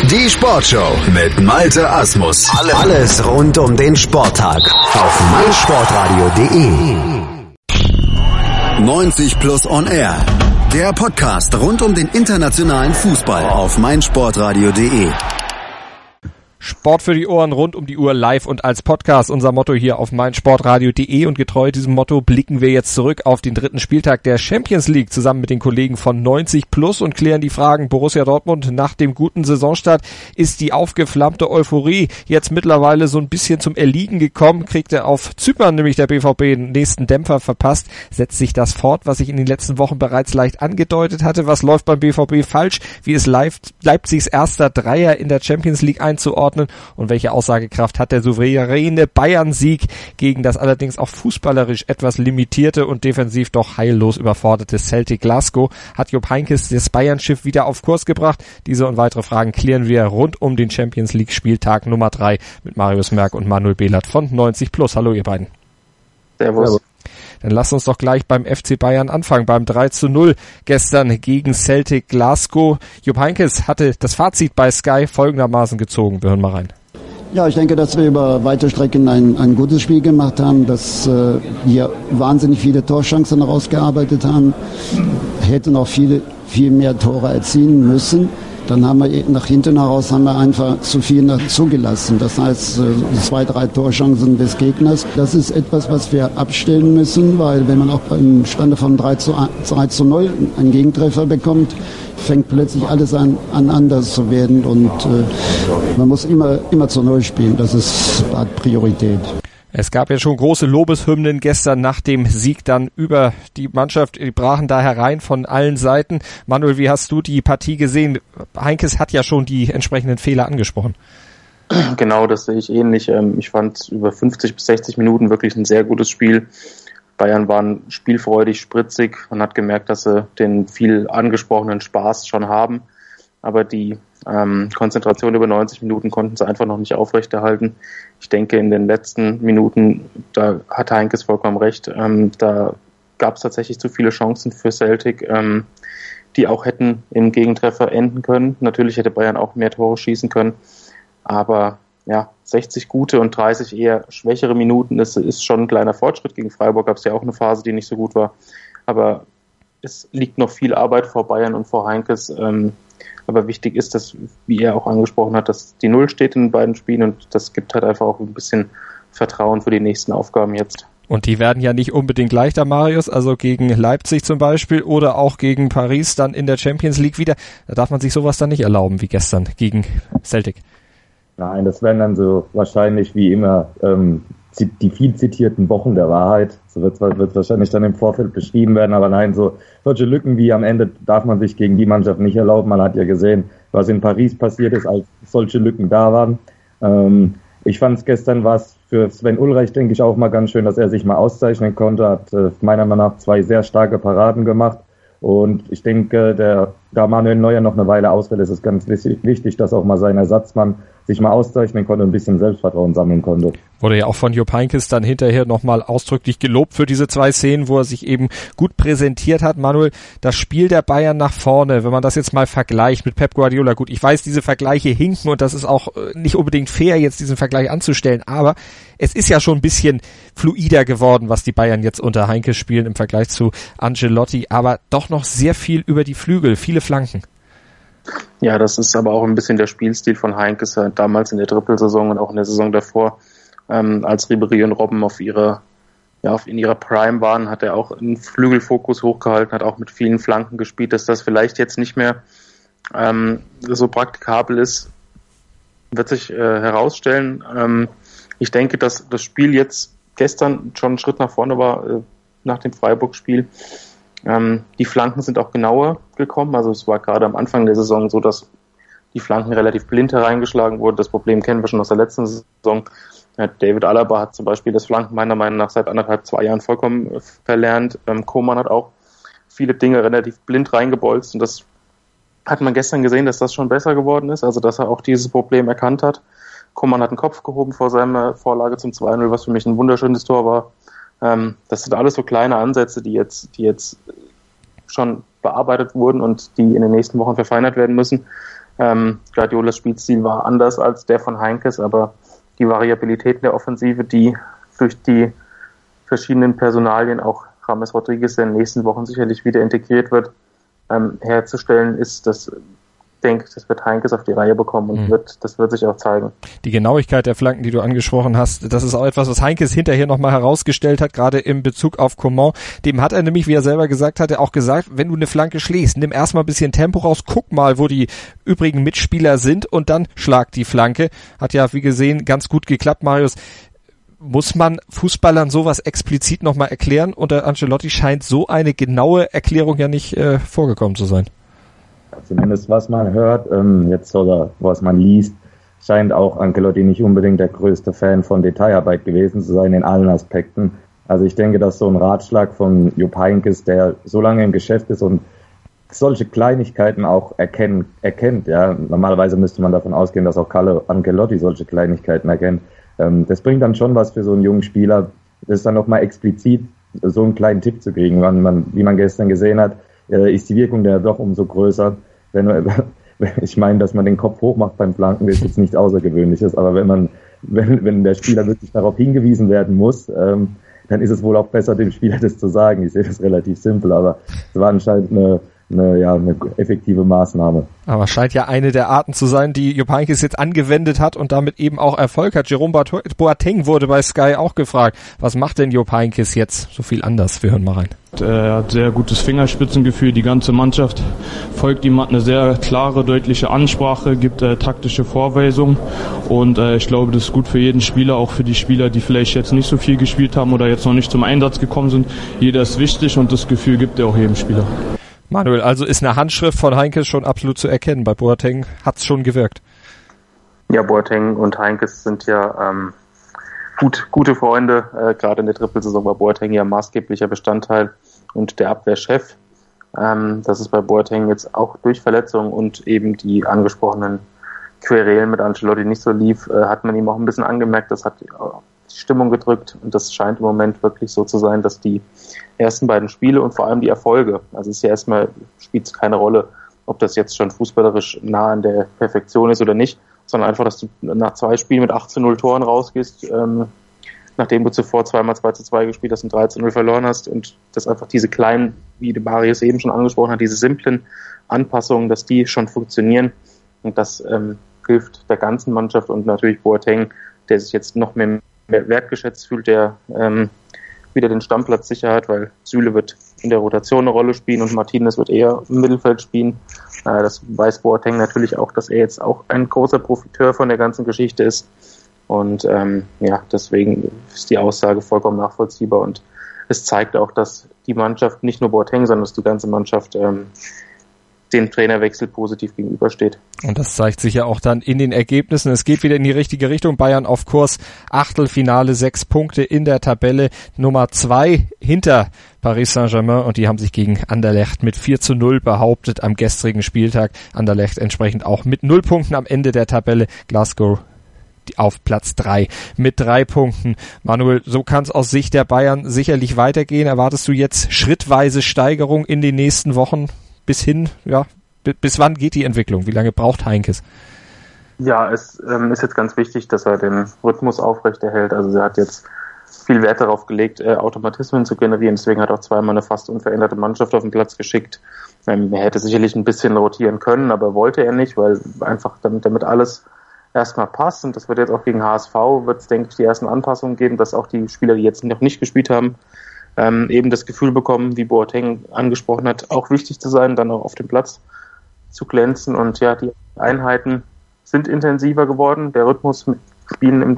Die Sportshow mit Malte Asmus. Alles rund um den Sporttag auf meinsportradio.de. 90 Plus on Air. Der Podcast rund um den internationalen Fußball auf meinsportradio.de. Sport für die Ohren rund um die Uhr live und als Podcast. Unser Motto hier auf meinsportradio.de, und getreu diesem Motto blicken wir jetzt zurück auf den dritten Spieltag der Champions League zusammen mit den Kollegen von 90 Plus und klären die Fragen. Borussia Dortmund nach dem guten Saisonstart, ist die aufgeflammte Euphorie jetzt mittlerweile so ein bisschen zum Erliegen gekommen? Kriegte auf Zypern nämlich der BVB den nächsten Dämpfer verpasst? Setzt sich das fort, was ich in den letzten Wochen bereits leicht angedeutet hatte? Was läuft beim BVB falsch? Wie ist Leipzigs erster Dreier in der Champions League einzuordnen? Und welche Aussagekraft hat der souveräne Bayern-Sieg gegen das allerdings auch fußballerisch etwas limitierte und defensiv doch heillos überforderte Celtic Glasgow? Hat Jupp Heynckes das Bayern-Schiff wieder auf Kurs gebracht? Diese und weitere Fragen klären wir rund um den Champions League Spieltag Nummer 3 mit Marius Merck und Manuel Behlert von 90 Plus. Hallo ihr beiden. Servus. Dann lasst uns doch gleich beim FC Bayern anfangen, beim 3:0 gestern gegen Celtic Glasgow. Jupp Heynckes hatte das Fazit bei Sky folgendermaßen gezogen. Wir hören mal rein. Ja, ich denke, dass wir über weite Strecken ein gutes Spiel gemacht haben, dass wir wahnsinnig viele Torchancen rausgearbeitet haben, hätten auch viel mehr Tore erzielen müssen. Dann haben wir nach hinten heraus einfach zu viel zugelassen. Das heißt, 2-3 Torchancen des Gegners. Das ist etwas, was wir abstellen müssen, weil wenn man auch beim Stande von 3:0 einen Gegentreffer bekommt, fängt plötzlich alles an anders zu werden, und man muss immer zu Null spielen. Hat Priorität. Es gab ja schon große Lobeshymnen gestern nach dem Sieg dann über die Mannschaft. Die brachen da herein von allen Seiten. Manuel, wie hast du die Partie gesehen? Heynckes hat ja schon die entsprechenden Fehler angesprochen. Genau, das sehe ich ähnlich. Ich fand über 50 bis 60 Minuten wirklich ein sehr gutes Spiel. Bayern waren spielfreudig, spritzig. Man hat gemerkt, dass sie den viel angesprochenen Spaß schon haben. Aber die Konzentration über 90 Minuten konnten sie einfach noch nicht aufrechterhalten. Ich denke, in den letzten Minuten, da hat Heynckes vollkommen recht, da gab es tatsächlich zu viele Chancen für Celtic, die auch hätten im Gegentreffer enden können. Natürlich hätte Bayern auch mehr Tore schießen können, aber ja, 60 gute und 30 eher schwächere Minuten, das ist schon ein kleiner Fortschritt. Gegen Freiburg gab es ja auch eine Phase, die nicht so gut war, aber es liegt noch viel Arbeit vor Bayern und vor Heynckes. Aber wichtig ist, dass, wie er auch angesprochen hat, dass die Null steht in den beiden Spielen, und das gibt halt einfach auch ein bisschen Vertrauen für die nächsten Aufgaben jetzt. Und die werden ja nicht unbedingt leichter, Marius, also gegen Leipzig zum Beispiel oder auch gegen Paris dann in der Champions League wieder. Da darf man sich sowas dann nicht erlauben wie gestern gegen Celtic. Nein, das werden dann so wahrscheinlich wie immer die viel zitierten Wochen der Wahrheit. So wird wahrscheinlich dann im Vorfeld beschrieben werden, aber nein, solche Lücken wie am Ende darf man sich gegen die Mannschaft nicht erlauben. Man hat ja gesehen, was in Paris passiert ist, als solche Lücken da waren. Ich fand es gestern was für Sven Ulreich, denke ich, auch mal ganz schön, dass er sich mal auszeichnen konnte, hat meiner Meinung nach 2 sehr starke Paraden gemacht. Und ich denke, da Manuel Neuer noch eine Weile ausfällt, ist es ganz wichtig, dass auch mal sein Ersatzmann sich mal auszeichnen konnte und ein bisschen Selbstvertrauen sammeln konnte. Wurde ja auch von Jupp Heynckes dann hinterher nochmal ausdrücklich gelobt für diese 2 Szenen, wo er sich eben gut präsentiert hat. Manuel, das Spiel der Bayern nach vorne, wenn man das jetzt mal vergleicht mit Pep Guardiola, gut, ich weiß, diese Vergleiche hinken und das ist auch nicht unbedingt fair, jetzt diesen Vergleich anzustellen, aber es ist ja schon ein bisschen fluider geworden, was die Bayern jetzt unter Heynckes spielen im Vergleich zu Ancelotti, aber doch noch sehr viel über die Flügel, viele Flanken. Ja, das ist aber auch ein bisschen der Spielstil von Heynckes, damals in der Trippelsaison und auch in der Saison davor, als Ribéry und Robben in ihrer Prime waren, hat er auch einen Flügelfokus hochgehalten, hat auch mit vielen Flanken gespielt. Dass das vielleicht jetzt nicht mehr so praktikabel ist, wird sich herausstellen. Ich denke, dass das Spiel jetzt gestern schon ein Schritt nach vorne war, nach dem Freiburg-Spiel. Die Flanken sind auch genauer gekommen. Also es war gerade am Anfang der Saison so, dass die Flanken relativ blind hereingeschlagen wurden. Das Problem kennen wir schon aus der letzten Saison. David Alaba hat zum Beispiel das Flanken meiner Meinung nach seit 2 Jahren vollkommen verlernt. Koman hat auch viele Dinge relativ blind reingebolzt, und das hat man gestern gesehen, dass das schon besser geworden ist, also dass er auch dieses Problem erkannt hat. Koman hat den Kopf gehoben vor seiner Vorlage zum 2-0, was für mich ein wunderschönes Tor war. Das sind alles so kleine Ansätze, die jetzt schon bearbeitet wurden und die in den nächsten Wochen verfeinert werden müssen. Guardiolas Spielstil war anders als der von Heinkes, aber die Variabilität in der Offensive, die durch die verschiedenen Personalien, auch James Rodriguez, der in den nächsten Wochen sicherlich wieder integriert wird, herzustellen, ist das, denke ich, das wird Heinkes auf die Reihe bekommen und das wird sich auch zeigen. Die Genauigkeit der Flanken, die du angesprochen hast, das ist auch etwas, was Heinkes hinterher nochmal herausgestellt hat, gerade im Bezug auf Coman. Dem hat er nämlich, wie er selber gesagt hatte, auch gesagt, wenn du eine Flanke schlägst, nimm erstmal ein bisschen Tempo raus, guck mal, wo die übrigen Mitspieler sind und dann schlag die Flanke. Hat ja, wie gesehen, ganz gut geklappt, Marius. Muss man Fußballern sowas explizit nochmal erklären? Unter Ancelotti scheint so eine genaue Erklärung ja nicht vorgekommen zu sein. Zumindest was man hört, jetzt oder was man liest, scheint auch Ancelotti nicht unbedingt der größte Fan von Detailarbeit gewesen zu sein in allen Aspekten. Also ich denke, dass so ein Ratschlag von Jupp Heynckes, der so lange im Geschäft ist und solche Kleinigkeiten auch erkennt, ja. Normalerweise müsste man davon ausgehen, dass auch Carlo Ancelotti solche Kleinigkeiten erkennt. Das bringt dann schon was für so einen jungen Spieler, das dann nochmal explizit so einen kleinen Tipp zu kriegen, wie man gestern gesehen hat, ist die Wirkung der doch umso größer. Ich meine, dass man den Kopf hoch macht beim Flanken, ist jetzt nichts Außergewöhnliches, aber wenn der Spieler wirklich darauf hingewiesen werden muss, dann ist es wohl auch besser, dem Spieler das zu sagen. Ich sehe das relativ simpel, aber es war anscheinend eine effektive Maßnahme. Aber scheint ja eine der Arten zu sein, die Jupp Heynckes jetzt angewendet hat und damit eben auch Erfolg hat. Jerome Boateng wurde bei Sky auch gefragt, was macht denn Jupp Heynckes jetzt so viel anders? Wir hören mal rein. Er hat sehr gutes Fingerspitzengefühl, die ganze Mannschaft folgt ihm, hat eine sehr klare, deutliche Ansprache, gibt taktische Vorweisungen und ich glaube, das ist gut für jeden Spieler, auch für die Spieler, die vielleicht jetzt nicht so viel gespielt haben oder jetzt noch nicht zum Einsatz gekommen sind. Jeder ist wichtig und das Gefühl gibt er auch jedem Spieler. Manuel, also ist eine Handschrift von Heynckes schon absolut zu erkennen. Bei Boateng hat's schon gewirkt. Ja, Boateng und Heynckes sind ja gute Freunde. Gerade in der Trippelsaison war Boateng ja maßgeblicher Bestandteil und der Abwehrchef. Das ist bei Boateng jetzt auch durch Verletzungen und eben die angesprochenen Querelen mit Ancelotti nicht so lief, hat man ihm auch ein bisschen angemerkt, das hat die Stimmung gedrückt und das scheint im Moment wirklich so zu sein, dass die ersten beiden Spiele und vor allem die Erfolge, also es ist ja erstmal, spielt es keine Rolle, ob das jetzt schon fußballerisch nah an der Perfektion ist oder nicht, sondern einfach, dass du nach 2 Spielen mit 18-0 Toren rausgehst, nachdem du zuvor zweimal 2:2 gespielt hast und 13-0 verloren hast und dass einfach diese kleinen, wie Marius eben schon angesprochen hat, diese simplen Anpassungen, dass die schon funktionieren und das hilft der ganzen Mannschaft und natürlich Boateng, der sich jetzt noch mehr wertgeschätzt fühlt, der wieder den Stammplatz sicher hat, weil Süle wird in der Rotation eine Rolle spielen und Martinez wird eher im Mittelfeld spielen. Das weiß Boateng natürlich auch, dass er jetzt auch ein großer Profiteur von der ganzen Geschichte ist. Und deswegen ist die Aussage vollkommen nachvollziehbar und es zeigt auch, dass die Mannschaft, nicht nur Boateng, sondern dass die ganze Mannschaft dem Trainerwechsel positiv gegenübersteht. Und das zeigt sich ja auch dann in den Ergebnissen. Es geht wieder in die richtige Richtung. Bayern auf Kurs, Achtelfinale, 6 Punkte in der Tabelle, Nummer 2 hinter Paris Saint-Germain und die haben sich gegen Anderlecht mit 4:0 behauptet am gestrigen Spieltag. Anderlecht entsprechend auch mit 0 Punkten am Ende der Tabelle. Glasgow auf Platz 3 mit 3 Punkten. Manuel, so kann es aus Sicht der Bayern sicherlich weitergehen. Erwartest du jetzt schrittweise Steigerung in den nächsten Wochen? Bis wann geht die Entwicklung? Wie lange braucht Heynckes? Ja, es ist jetzt ganz wichtig, dass er den Rhythmus aufrechterhält. Also er hat jetzt viel Wert darauf gelegt, Automatismen zu generieren. Deswegen hat er auch zweimal eine fast unveränderte Mannschaft auf den Platz geschickt. Er hätte sicherlich ein bisschen rotieren können, aber wollte er nicht, weil einfach damit alles erstmal passt. Und das wird jetzt auch gegen HSV, wird es, denke ich, die ersten Anpassungen geben, dass auch die Spieler, die jetzt noch nicht gespielt haben, eben das Gefühl bekommen, wie Boateng angesprochen hat, auch wichtig zu sein, dann auch auf dem Platz zu glänzen. Und ja, die Einheiten sind intensiver geworden. Der Rhythmus mit Spielen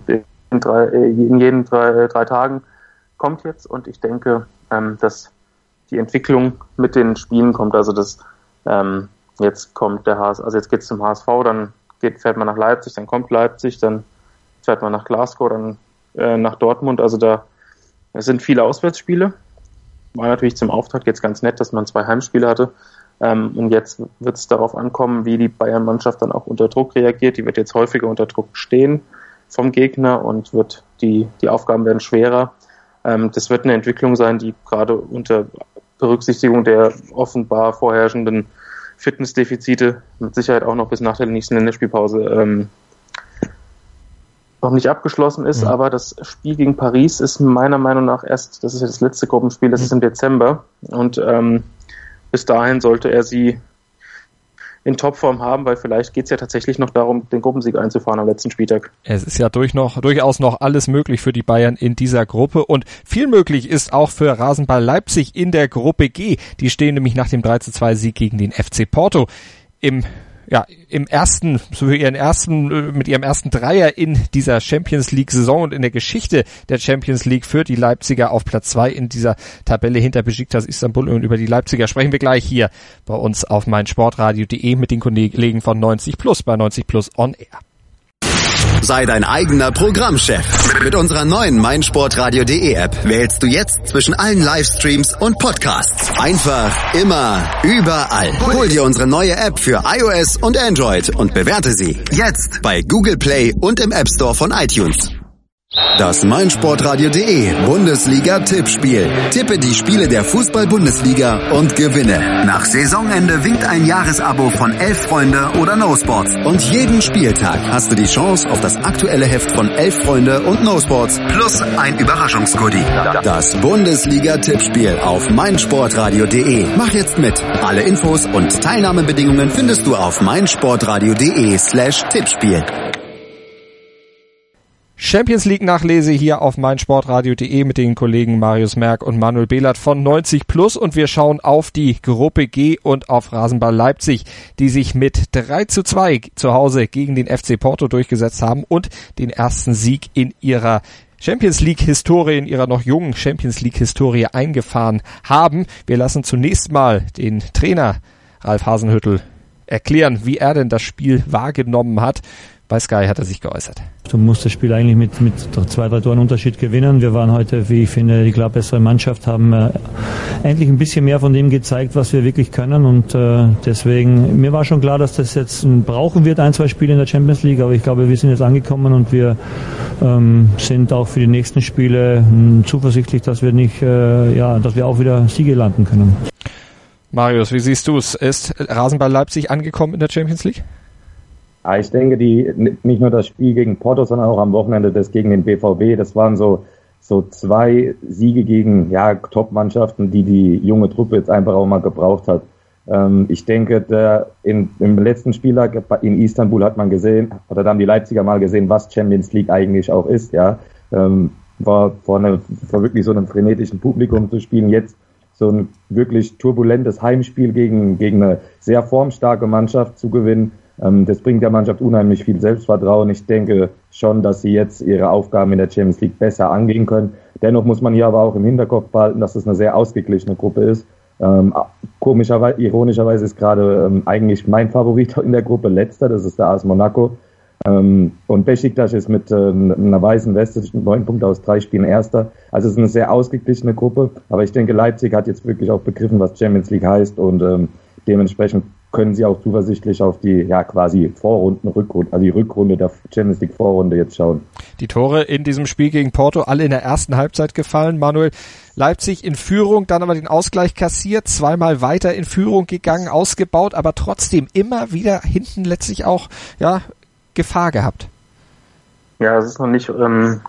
in jeden drei Tagen kommt jetzt. Und ich denke, dass die Entwicklung mit den Spielen kommt. Also dass jetzt kommt der HSV, also jetzt geht's zum HSV, dann fährt man nach Leipzig, dann kommt Leipzig, dann fährt man nach Glasgow, dann nach Dortmund. Also es sind viele Auswärtsspiele. War natürlich zum Auftakt jetzt ganz nett, dass man 2 Heimspiele hatte. Und jetzt wird es darauf ankommen, wie die Bayern-Mannschaft dann auch unter Druck reagiert. Die wird jetzt häufiger unter Druck stehen vom Gegner und die Aufgaben werden schwerer. Das wird eine Entwicklung sein, die gerade unter Berücksichtigung der offenbar vorherrschenden Fitnessdefizite mit Sicherheit auch noch bis nach der nächsten Länderspielpause noch nicht abgeschlossen ist, aber das Spiel gegen Paris ist meiner Meinung nach das ist ja das letzte Gruppenspiel, das ist im Dezember und bis dahin sollte er sie in Topform haben, weil vielleicht geht es ja tatsächlich noch darum, den Gruppensieg einzufahren am letzten Spieltag. Es ist ja durchaus noch alles möglich für die Bayern in dieser Gruppe und viel möglich ist auch für Rasenball Leipzig in der Gruppe G. Die stehen nämlich nach dem 3:2 Sieg gegen den FC Porto mit ihrem ersten Dreier in dieser Champions League Saison und in der Geschichte der Champions League für die Leipziger auf Platz 2 in dieser Tabelle hinter Besiktas Istanbul, und über die Leipziger sprechen wir gleich hier bei uns auf meinsportradio.de mit den Kollegen von 90+ bei 90+ on Air. Sei dein eigener Programmchef. Mit unserer neuen meinsportradio.de App wählst du jetzt zwischen allen Livestreams und Podcasts. Einfach, immer, überall. Hol dir unsere neue App für iOS und Android und bewerte sie jetzt bei Google Play und im App Store von iTunes. Das meinsportradio.de Bundesliga-Tippspiel. Tippe die Spiele der Fußball-Bundesliga und gewinne. Nach Saisonende winkt ein Jahresabo von 11 Freunde oder No Sports. Und jeden Spieltag hast du die Chance auf das aktuelle Heft von 11 Freunde und No Sports plus ein Überraschungsgoodie. Das Bundesliga-Tippspiel auf meinsportradio.de. Mach jetzt mit. Alle Infos und Teilnahmebedingungen findest du auf meinsportradio.de/Tippspiel. Champions League Nachlese hier auf meinsportradio.de mit den Kollegen Marius Merck und Manuel Behlert von 90+ und wir schauen auf die Gruppe G und auf Rasenball Leipzig, die sich mit 3:2 zu Hause gegen den FC Porto durchgesetzt haben und den ersten Sieg in ihrer Champions League Historie, in ihrer noch jungen Champions League Historie eingefahren haben. Wir lassen zunächst mal den Trainer Ralf Hasenhüttl erklären, wie er denn das Spiel wahrgenommen hat. Bei Sky hat er sich geäußert. Du musst das Spiel eigentlich mit 2-3 Toren Unterschied gewinnen. Wir waren heute, wie ich finde, die klar bessere Mannschaft, haben endlich ein bisschen mehr von dem gezeigt, was wir wirklich können. Und deswegen, mir war schon klar, dass das jetzt brauchen wird, 1-2 Spiele in der Champions League. Aber ich glaube, wir sind jetzt angekommen und wir sind auch für die nächsten Spiele zuversichtlich, dass wir dass wir auch wieder Siege landen können. Marius, wie siehst du es? Ist Rasenball Leipzig angekommen in der Champions League? Ich denke, nicht nur das Spiel gegen Porto, sondern auch am Wochenende das gegen den BVB, das waren so 2 Siege gegen Top-Mannschaften, die junge Truppe jetzt einfach auch mal gebraucht hat. Ich denke, im letzten Spieltag in Istanbul hat man gesehen, oder da haben die Leipziger mal gesehen, was Champions League eigentlich auch ist. Ja, war vor wirklich so einem frenetischen Publikum zu spielen, jetzt so ein wirklich turbulentes Heimspiel gegen eine sehr formstarke Mannschaft zu gewinnen. Das bringt der Mannschaft unheimlich viel Selbstvertrauen. Ich denke schon, dass sie jetzt ihre Aufgaben in der Champions League besser angehen können. Dennoch muss man hier aber auch im Hinterkopf behalten, dass es eine sehr ausgeglichene Gruppe ist. Ironischerweise ist gerade eigentlich mein Favorit in der Gruppe Letzter, das ist der AS Monaco. Und Besiktas ist mit einer weißen Weste 9 Punkte aus 3 Spielen Erster. Also es ist eine sehr ausgeglichene Gruppe. Aber ich denke, Leipzig hat jetzt wirklich auch begriffen, was Champions League heißt und dementsprechend können sie auch zuversichtlich auf die quasi die Rückrunde der Champions League Vorrunde jetzt schauen. Die Tore in diesem Spiel gegen Porto alle in der ersten Halbzeit gefallen. Manuel, Leipzig in Führung, dann aber den Ausgleich kassiert, zweimal weiter in Führung gegangen, ausgebaut, aber trotzdem immer wieder hinten letztlich auch Gefahr gehabt. Ja, es ist noch nicht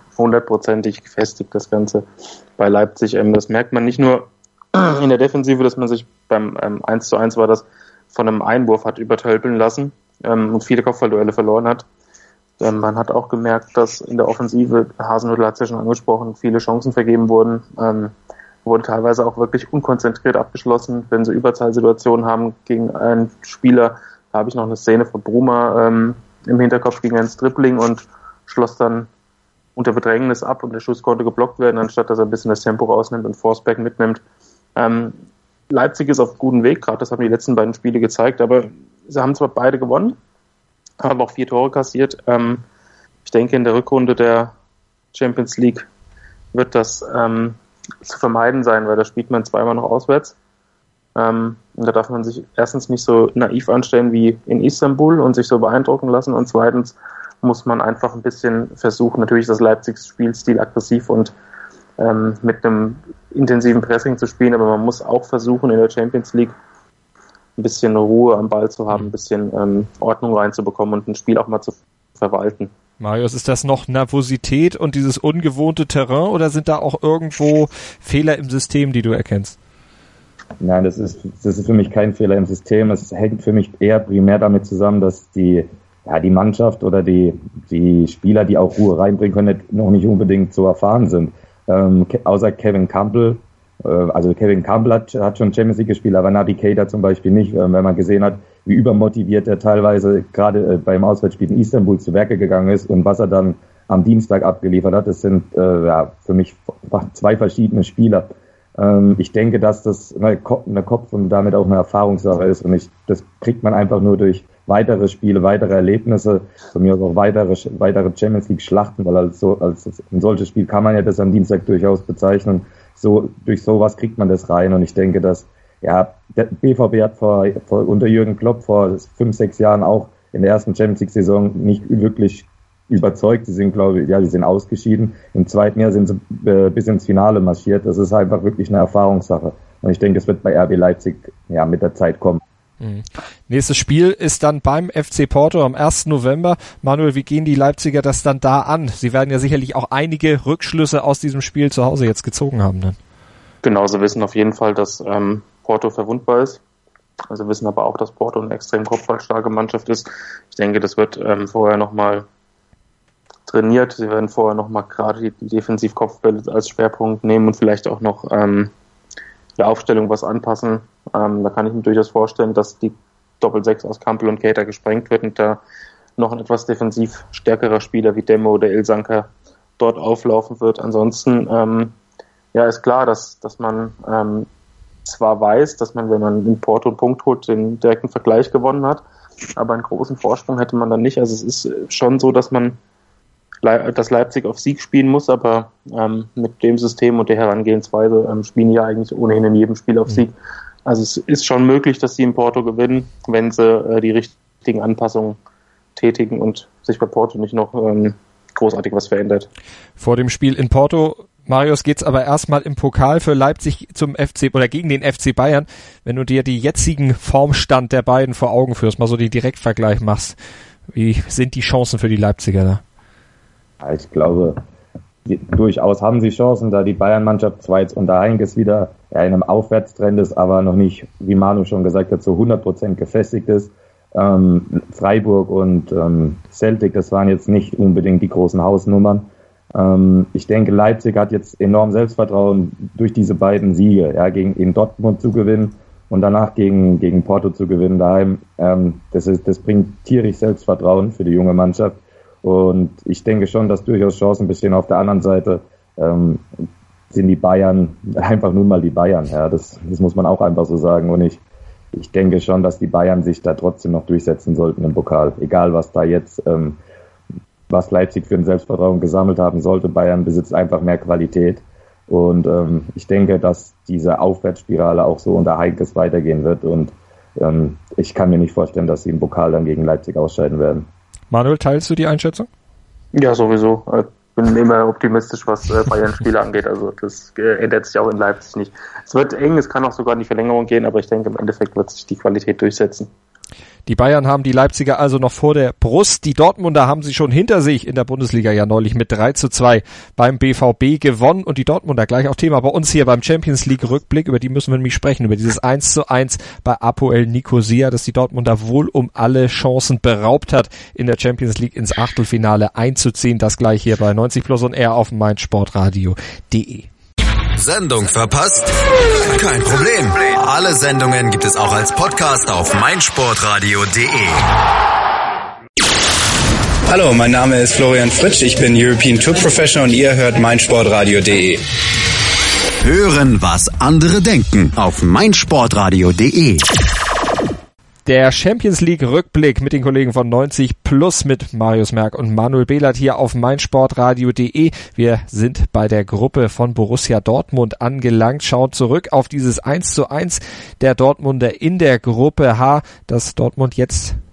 100%ig gefestigt, das Ganze bei Leipzig. Das merkt man nicht nur in der Defensive, dass man sich beim 1:1 war das von einem Einwurf hat übertölpeln lassen und viele Kopfballduelle verloren hat. Man hat auch gemerkt, dass in der Offensive, Hasenhüttl hat es ja schon angesprochen, viele Chancen vergeben wurden, wurden teilweise auch wirklich unkonzentriert abgeschlossen, wenn sie Überzahlsituationen haben gegen einen Spieler. Da habe ich noch eine Szene von Bruma im Hinterkopf gegen ein Dribbling und schloss dann unter Bedrängnis ab und der Schuss konnte geblockt werden, anstatt dass er ein bisschen das Tempo rausnimmt und Forsberg mitnimmt. Leipzig ist auf gutem Weg, gerade das haben die letzten beiden Spiele gezeigt, aber sie haben zwar beide gewonnen, haben auch 4 Tore kassiert. Ich denke, in der Rückrunde der Champions League wird das zu vermeiden sein, weil da spielt man zweimal noch auswärts. Und da darf man sich erstens nicht so naiv anstellen wie in Istanbul und sich so beeindrucken lassen und zweitens muss man einfach ein bisschen versuchen, natürlich ist das Leipzigs Spielstil aggressiv und mit einem intensiven Pressing zu spielen, aber man muss auch versuchen, in der Champions League ein bisschen Ruhe am Ball zu haben, ein bisschen Ordnung reinzubekommen und ein Spiel auch mal zu verwalten. Marius, ist das noch Nervosität und dieses ungewohnte Terrain oder sind da auch irgendwo Fehler im System, die du erkennst? Nein, das ist für mich kein Fehler im System. Es hängt für mich eher primär damit zusammen, dass die Mannschaft oder die Spieler, die auch Ruhe reinbringen können, noch nicht unbedingt so erfahren sind. Außer Kevin Campbell. Also Kevin Campbell hat schon Champions League gespielt, aber Naby Keita zum Beispiel nicht. Wenn man gesehen hat, wie übermotiviert er teilweise gerade beim Auswärtsspiel in Istanbul zu Werke gegangen ist und was er dann am Dienstag abgeliefert hat, das sind für mich zwei verschiedene Spieler. Ich denke, dass das eine Kopf- und damit auch eine Erfahrungssache ist und das kriegt man einfach nur durch weitere Spiele, weitere Erlebnisse, von mir aus auch weitere Champions League Schlachten, weil als ein solches Spiel kann man ja das am Dienstag durchaus bezeichnen. So, durch sowas kriegt man das rein und ich denke, dass, der BVB hat unter Jürgen Klopp vor 5-6 Jahren auch in der ersten Champions League Saison nicht wirklich überzeugt. Sie sind, die sind ausgeschieden. Im zweiten Jahr sind sie bis ins Finale marschiert. Das ist einfach wirklich eine Erfahrungssache. Und ich denke, es wird bei RB Leipzig, mit der Zeit kommen. Nächstes Spiel ist dann beim FC Porto am 1. November. Manuel, wie gehen die Leipziger das dann da an? Sie werden ja sicherlich auch einige Rückschlüsse aus diesem Spiel zu Hause jetzt gezogen haben. Ne? Genau, sie wissen auf jeden Fall, dass Porto verwundbar ist. Also wissen aber auch, dass Porto eine extrem kopfballstarke Mannschaft ist. Ich denke, das wird vorher nochmal trainiert. Sie werden vorher nochmal gerade die Defensivkopfbälle als Schwerpunkt nehmen und vielleicht auch noch der Aufstellung was anpassen. Da kann ich mir durchaus vorstellen, dass die Doppel-6 aus Campbell und Keita gesprengt wird und da noch ein etwas defensiv stärkerer Spieler wie Demo oder Ilsanker dort auflaufen wird. Ansonsten ist klar, dass man zwar weiß, dass man, wenn man in Porto einen Punkt holt, den direkten Vergleich gewonnen hat, aber einen großen Vorsprung hätte man dann nicht. Also es ist schon so, dass Leipzig auf Sieg spielen muss, aber mit dem System und der Herangehensweise spielen die ja eigentlich ohnehin in jedem Spiel auf Sieg. Also es ist schon möglich, dass sie in Porto gewinnen, wenn sie die richtigen Anpassungen tätigen und sich bei Porto nicht noch großartig was verändert. Vor dem Spiel in Porto, Marius, geht's aber erstmal im Pokal für Leipzig zum FC oder gegen den FC Bayern. Wenn du dir die jetzigen Formstand der beiden vor Augen führst, mal so den Direktvergleich machst, wie sind die Chancen für die Leipziger da? Ich glaube, durchaus haben sie Chancen, da die Bayern-Mannschaft zwar jetzt unter Heinkes wieder in einem Aufwärtstrend ist, aber noch nicht, wie Manu schon gesagt hat, zu 100% gefestigt ist. Freiburg und Celtic, das waren jetzt nicht unbedingt die großen Hausnummern. Ich denke, Leipzig hat jetzt enorm Selbstvertrauen durch diese beiden Siege, gegen Dortmund zu gewinnen und danach gegen Porto zu gewinnen daheim. Das bringt tierisch Selbstvertrauen für die junge Mannschaft. Und ich denke schon, dass durchaus Chancen bestehen. Auf der anderen Seite sind die Bayern einfach nun mal die Bayern. Ja, das muss man auch einfach so sagen. Und ich denke schon, dass die Bayern sich da trotzdem noch durchsetzen sollten im Pokal. Egal, was da jetzt, was Leipzig für ein Selbstvertrauen gesammelt haben sollte. Bayern besitzt einfach mehr Qualität. Und ich denke, dass diese Aufwärtsspirale auch so unter Heinkes weitergehen wird. Und ich kann mir nicht vorstellen, dass sie im Pokal dann gegen Leipzig ausscheiden werden. Manuel, teilst du die Einschätzung? Ja, sowieso. Ich bin immer optimistisch, was Bayern-Spiele angeht. Also das ändert sich auch in Leipzig nicht. Es wird eng, es kann auch sogar in die Verlängerung gehen, aber ich denke, im Endeffekt wird sich die Qualität durchsetzen. Die Bayern haben die Leipziger also noch vor der Brust. Die Dortmunder haben sie schon hinter sich in der Bundesliga ja neulich mit 3:2 beim BVB gewonnen. Und die Dortmunder, gleich auch Thema bei uns hier beim Champions League Rückblick, über die müssen wir nämlich sprechen, über dieses 1:1 bei Apoel Nicosia, das die Dortmunder wohl um alle Chancen beraubt hat, in der Champions League ins Achtelfinale einzuziehen. Das gleich hier bei 90 Plus und R auf meinsportradio.de. Sendung verpasst? Kein Problem. Alle Sendungen gibt es auch als Podcast auf meinsportradio.de. Hallo, mein Name ist Florian Fritsch, ich bin European Tour Professional und ihr hört meinsportradio.de. Hören, was andere denken auf meinsportradio.de. Der Champions League Rückblick mit den Kollegen von 90 Plus mit Marius Merck und Manuel Behlert hier auf meinsportradio.de. Wir sind bei der Gruppe von Borussia Dortmund angelangt, schauen zurück auf dieses 1:1 der Dortmunder in der Gruppe H, das Dortmund jetzt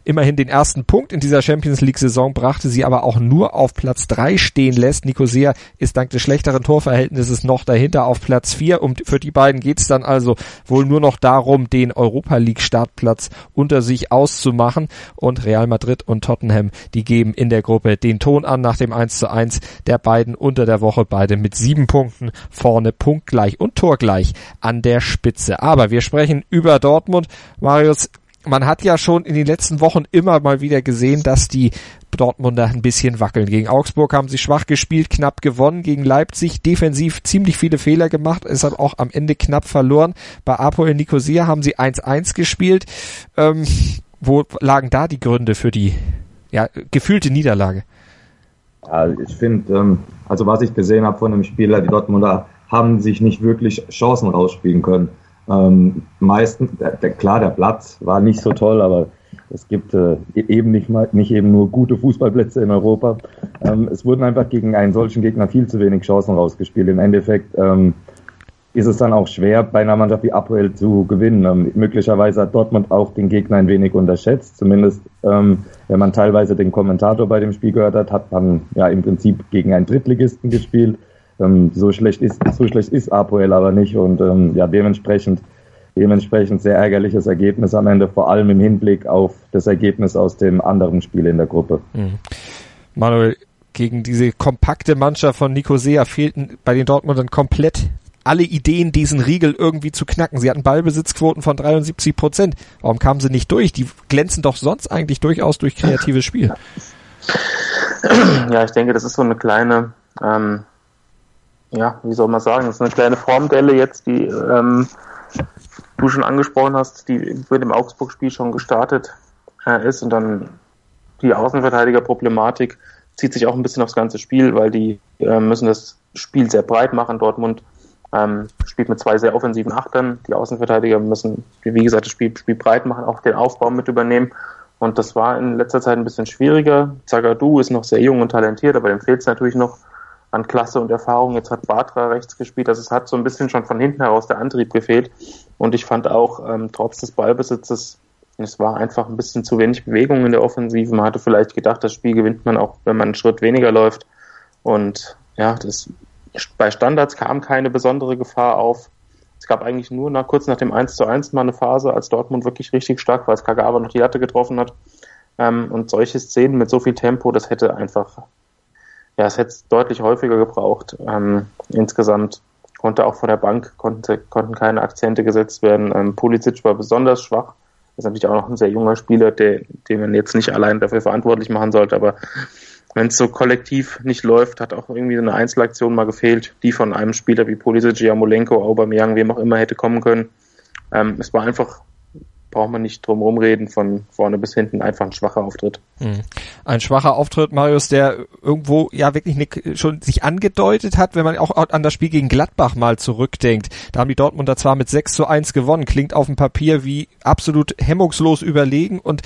immerhin den ersten Punkt in dieser Champions-League-Saison brachte, sie aber auch nur auf Platz 3 stehen lässt. Nicosia ist dank des schlechteren Torverhältnisses noch dahinter auf Platz 4 und für die beiden geht's dann also wohl nur noch darum, den Europa-League-Startplatz unter sich auszumachen, und Real Madrid und Tottenham, die geben in der Gruppe den Ton an nach dem 1:1 der beiden unter der Woche, beide mit 7 Punkten vorne, punktgleich und torgleich an der Spitze. Aber wir sprechen über Dortmund. Marius, man hat ja schon in den letzten Wochen immer mal wieder gesehen, dass die Dortmunder ein bisschen wackeln. Gegen Augsburg haben sie schwach gespielt, knapp gewonnen. Gegen Leipzig defensiv ziemlich viele Fehler gemacht, deshalb auch am Ende knapp verloren. Bei Apoel Nicosia haben sie 1:1 gespielt. Wo lagen da die Gründe für die gefühlte Niederlage? Ja, ich finde, also was ich gesehen habe von dem Spieler, die Dortmunder haben sich nicht wirklich Chancen rausspielen können. Meistens, klar, der Platz war nicht so toll, aber es gibt eben nicht eben nur gute Fußballplätze in Europa. Es wurden einfach gegen einen solchen Gegner viel zu wenig Chancen rausgespielt. Im Endeffekt ist es dann auch schwer, bei einer Mannschaft wie Apoel zu gewinnen. Möglicherweise hat Dortmund auch den Gegner ein wenig unterschätzt. Zumindest, wenn man teilweise den Kommentator bei dem Spiel gehört hat, hat man ja im Prinzip gegen einen Drittligisten gespielt. So schlecht ist Apoel aber nicht, und dementsprechend sehr ärgerliches Ergebnis am Ende, vor allem im Hinblick auf das Ergebnis aus dem anderen Spiel in der Gruppe. Manuel, gegen diese kompakte Mannschaft von Nicosia fehlten bei den Dortmundern komplett alle Ideen, diesen Riegel irgendwie zu knacken. Sie hatten Ballbesitzquoten von 73%. Warum kamen sie nicht durch? Die glänzen doch sonst eigentlich durchaus durch kreatives Spiel. Ja, ich denke, das ist so eine kleine, wie soll man sagen, das ist eine kleine Formdelle jetzt, die du schon angesprochen hast, die mit dem Augsburg-Spiel schon gestartet ist, und dann die Außenverteidiger-Problematik zieht sich auch ein bisschen aufs ganze Spiel, weil die müssen das Spiel sehr breit machen. Dortmund spielt mit 2 sehr offensiven Achtern. Die Außenverteidiger müssen, wie gesagt, das Spiel breit machen, auch den Aufbau mit übernehmen. Und das war in letzter Zeit ein bisschen schwieriger. Zagadou ist noch sehr jung und talentiert, aber dem fehlt es natürlich noch an Klasse und Erfahrung. Jetzt hat Bartra rechts gespielt. Also es hat so ein bisschen schon von hinten heraus der Antrieb gefehlt. Und ich fand auch, trotz des Ballbesitzes, es war einfach ein bisschen zu wenig Bewegung in der Offensive. Man hatte vielleicht gedacht, das Spiel gewinnt man auch, wenn man einen Schritt weniger läuft. Und ja, bei Standards kam keine besondere Gefahr auf. Es gab eigentlich nur kurz nach dem 1:1 mal eine Phase, als Dortmund wirklich richtig stark war, als Kagawa noch die Latte getroffen hat. Und solche Szenen mit so viel Tempo, das hätte es hätte deutlich häufiger gebraucht. Insgesamt konnte auch von der Bank konnten keine Akzente gesetzt werden. Pulisic war besonders schwach. Das ist natürlich auch noch ein sehr junger Spieler, den man jetzt nicht allein dafür verantwortlich machen sollte, aber wenn es so kollektiv nicht läuft, hat auch irgendwie eine Einzelaktion mal gefehlt, die von einem Spieler wie Pulisic, Yarmolenko, Aubameyang, wem auch immer hätte kommen können. Es war einfach, braucht man nicht drum rumreden, von vorne bis hinten einfach ein schwacher Auftritt. Ein schwacher Auftritt, Marius, der irgendwo ja wirklich schon sich angedeutet hat, wenn man auch an das Spiel gegen Gladbach mal zurückdenkt. Da haben die Dortmunder zwar mit 6:1 gewonnen, klingt auf dem Papier wie absolut hemmungslos überlegen und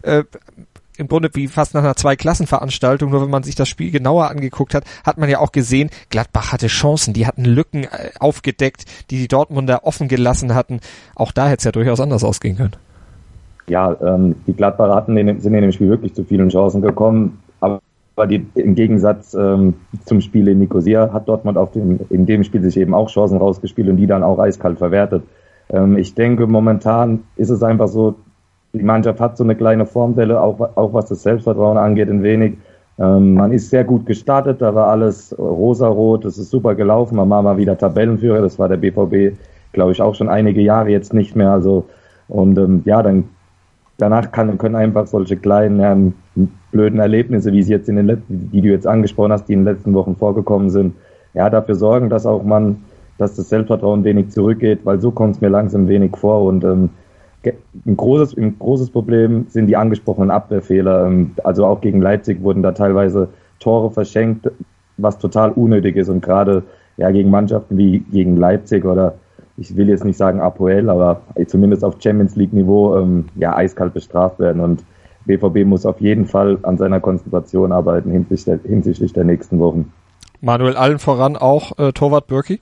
im Grunde wie fast nach einer Zweiklassenveranstaltung, nur wenn man sich das Spiel genauer angeguckt hat, hat man ja auch gesehen, Gladbach hatte Chancen, die hatten Lücken aufgedeckt, die Dortmunder offen gelassen hatten. Auch da hätte es ja durchaus anders ausgehen können. Ja, die Gladbacher sind in dem Spiel wirklich zu vielen Chancen gekommen, aber im Gegensatz zum Spiel in Nicosia hat Dortmund in dem Spiel sich eben auch Chancen rausgespielt und die dann auch eiskalt verwertet. Ich denke, momentan ist es einfach so, die Mannschaft hat so eine kleine Formdelle, auch was das Selbstvertrauen angeht, ein wenig. Man ist sehr gut gestartet, da war alles rosarot, das ist super gelaufen, man war mal wieder Tabellenführer, das war der BVB, glaube ich, auch schon einige Jahre jetzt nicht mehr. Also dann danach können einfach solche kleinen blöden Erlebnisse, wie sie jetzt die du jetzt angesprochen hast, die in den letzten Wochen vorgekommen sind, ja, dafür sorgen, dass das Selbstvertrauen ein wenig zurückgeht, weil so kommt es mir langsam wenig vor und ein großes Problem sind die angesprochenen Abwehrfehler. Also auch gegen Leipzig wurden da teilweise Tore verschenkt, was total unnötig ist. Und gerade gegen Mannschaften wie gegen Leipzig oder ich will jetzt nicht sagen Apoel, aber zumindest auf Champions League Niveau eiskalt bestraft werden. Und BVB muss auf jeden Fall an seiner Konzentration arbeiten hinsichtlich der nächsten Wochen. Manuel, allen voran auch Torwart Bürki?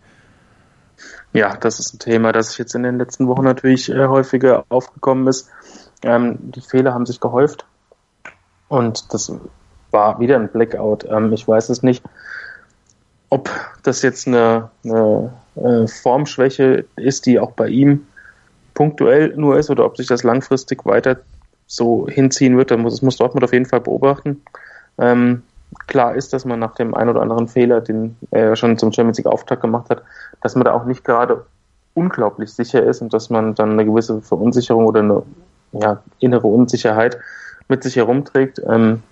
Ja, das ist ein Thema, das jetzt in den letzten Wochen natürlich häufiger aufgekommen ist. Die Fehler haben sich gehäuft Und das war wieder ein Blackout. Ich weiß es nicht, ob das jetzt eine Formschwäche ist, die auch bei ihm punktuell nur ist, oder ob sich das langfristig weiter so hinziehen wird. Das muss Dortmund auf jeden Fall beobachten. Klar ist, dass man nach dem einen oder anderen Fehler, den er schon zum Champions League Auftakt gemacht hat, dass man da auch nicht gerade unglaublich sicher ist und dass man dann eine gewisse Verunsicherung oder eine innere Unsicherheit mit sich herumträgt.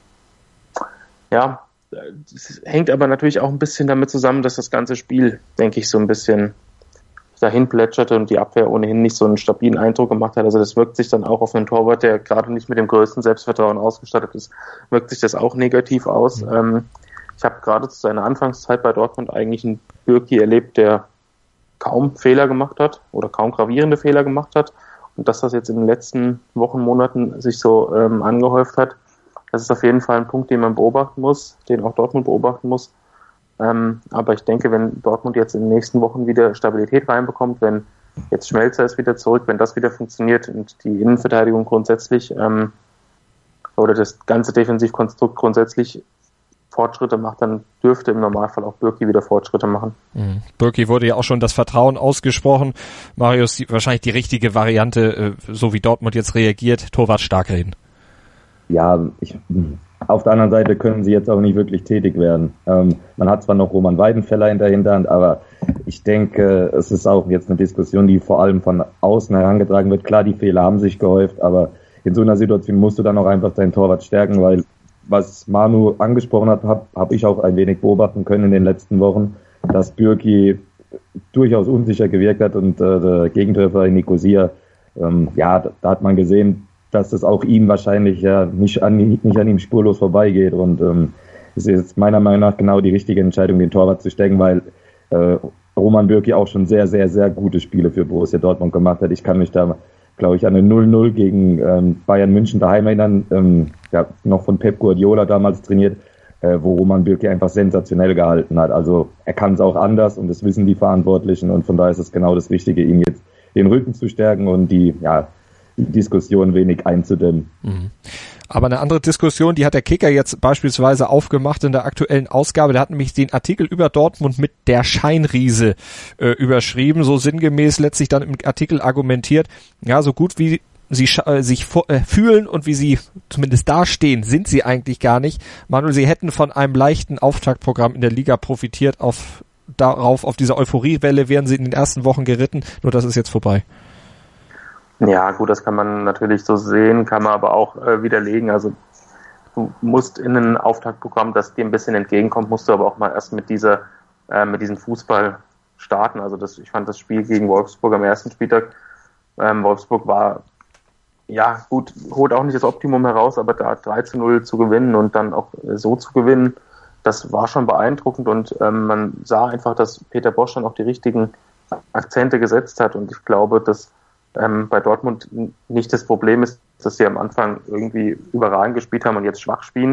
Es hängt aber natürlich auch ein bisschen damit zusammen, dass das ganze Spiel, denke ich, so ein bisschen dahin plätscherte und die Abwehr ohnehin nicht so einen stabilen Eindruck gemacht hat. Also das wirkt sich dann auch auf einen Torwart, der gerade nicht mit dem größten Selbstvertrauen ausgestattet ist, wirkt sich das auch negativ aus. Ich habe gerade zu seiner Anfangszeit bei Dortmund eigentlich einen Bürki erlebt, der kaum Fehler gemacht hat oder kaum gravierende Fehler gemacht hat. Und dass das jetzt in den letzten Wochen, Monaten sich so angehäuft hat, das ist auf jeden Fall ein Punkt, den man beobachten muss, den auch Dortmund beobachten muss. Aber ich denke, wenn Dortmund jetzt in den nächsten Wochen wieder Stabilität reinbekommt, wenn jetzt Schmelzer ist wieder zurück, wenn das wieder funktioniert und die Innenverteidigung grundsätzlich oder das ganze Defensivkonstrukt grundsätzlich Fortschritte macht, dann dürfte im Normalfall auch Bürki wieder Fortschritte machen. Bürki wurde ja auch schon das Vertrauen ausgesprochen. Marius, wahrscheinlich die richtige Variante, so wie Dortmund jetzt reagiert, Torwart stark reden. Ja, auf der anderen Seite können sie jetzt auch nicht wirklich tätig werden. Man hat zwar noch Roman Weidenfeller in der Hinterhand, aber ich denke, es ist auch jetzt eine Diskussion, die vor allem von außen herangetragen wird. Klar, die Fehler haben sich gehäuft, aber in so einer Situation musst du dann auch einfach deinen Torwart stärken, weil was Manu angesprochen hat, habe ich auch ein wenig beobachten können in den letzten Wochen, dass Bürki durchaus unsicher gewirkt hat und der Gegentreffer in Nicosia, da hat man gesehen, dass das auch ihm wahrscheinlich nicht an ihm spurlos vorbeigeht und es ist jetzt meiner Meinung nach genau die richtige Entscheidung, den Torwart zu stecken, weil Roman Bürki auch schon sehr, sehr, sehr gute Spiele für Borussia Dortmund gemacht hat. Ich kann mich da, glaube ich, an eine 0-0 gegen Bayern München daheim erinnern, noch von Pep Guardiola damals trainiert, wo Roman Bürki einfach sensationell gehalten hat. Also er kann es auch anders und das wissen die Verantwortlichen und von daher ist es genau das Richtige, ihm jetzt den Rücken zu stärken und die Diskussion wenig einzudämmen. Aber eine andere Diskussion, die hat der Kicker jetzt beispielsweise aufgemacht in der aktuellen Ausgabe. Der hat nämlich den Artikel über Dortmund mit der Scheinriese überschrieben, so sinngemäß letztlich dann im Artikel argumentiert, ja, so gut wie sie sich fühlen und wie sie zumindest dastehen, sind sie eigentlich gar nicht. Manuel, sie hätten von einem leichten Auftaktprogramm in der Liga profitiert, auf dieser Euphoriewelle wären sie in den ersten Wochen geritten, nur das ist jetzt vorbei. Ja, gut, das kann man natürlich so sehen, kann man aber auch widerlegen. Also du musst in ein Auftaktprogramm, das dir ein bisschen entgegenkommt, musst du aber auch mal erst mit diesem Fußball starten. Also ich fand das Spiel gegen Wolfsburg am ersten Spieltag, Wolfsburg war, ja gut, holt auch nicht das Optimum heraus, aber da 3-0 zu gewinnen und dann auch so zu gewinnen, das war schon beeindruckend und man sah einfach, dass Peter Bosz dann auch die richtigen Akzente gesetzt hat und ich glaube, dass bei Dortmund nicht das Problem ist, dass sie am Anfang irgendwie überragend gespielt haben und jetzt schwach spielen.